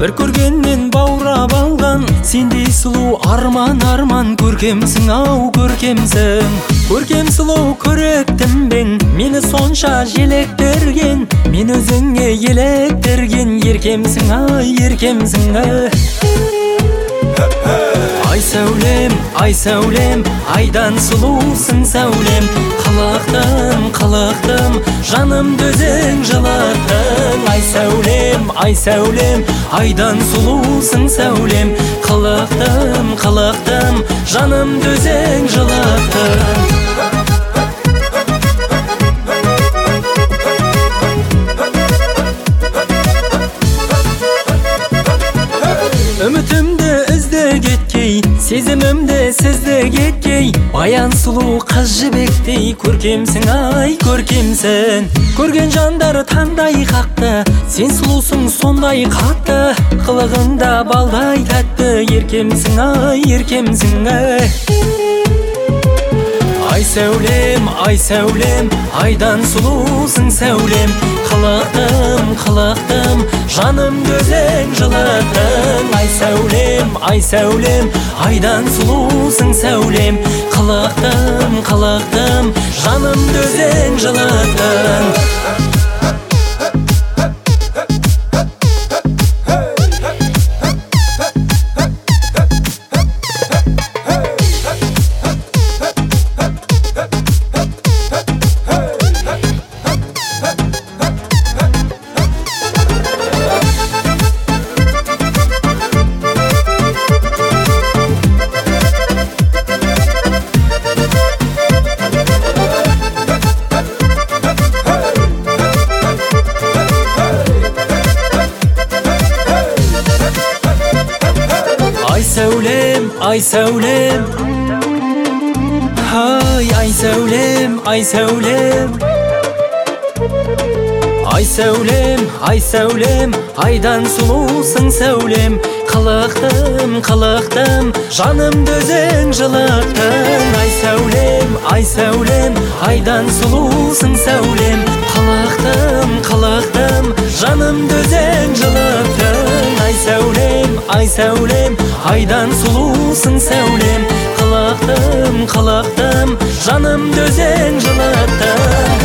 бір көргеннен баурап алған, сендей сұлу арман көркемсің ау көркемсің. Көркем сұлу көріктім бен, мені сонша желектерген, мен өзіңе електерген, еркемсің ай еркемсің. Ай сәулем, айдан сұлусың сәулем, қылықтым, жанымды өзің жылаттың. Ай сәулем, айдан сұлусың сәулем, қылықтым, жанымды өзің жылаттың. Үмітімді ізді кеткей, сезімімді сізді кеткей, баян сұлу қыз жібектей, көркемсің ай көркемсің. Көрген жандар таңдай қақты, сен сұлусың сондай қатты, қылығыңда балдай тәтті, еркемсің ай еркемсің. Ай сәулем, айдан сұлусың сәулем, қылықтым, жанымды өзің жылаттың. Ай сәулем, айдан сұлусың сәулем, қылықтым, жанымды өзің жылаттың. Ай сәулем, ай сәулем, айдан сұлусың сәулем, қылықтым, жанымды өзің жылаттың. Ай сәулем, айдан сұлусың сәулем, қылықтым, жанымды өзің жылаттың. Ай сәулем, айдан сұлусың сәулем, қылықтым, жанымды өзің жылаттың.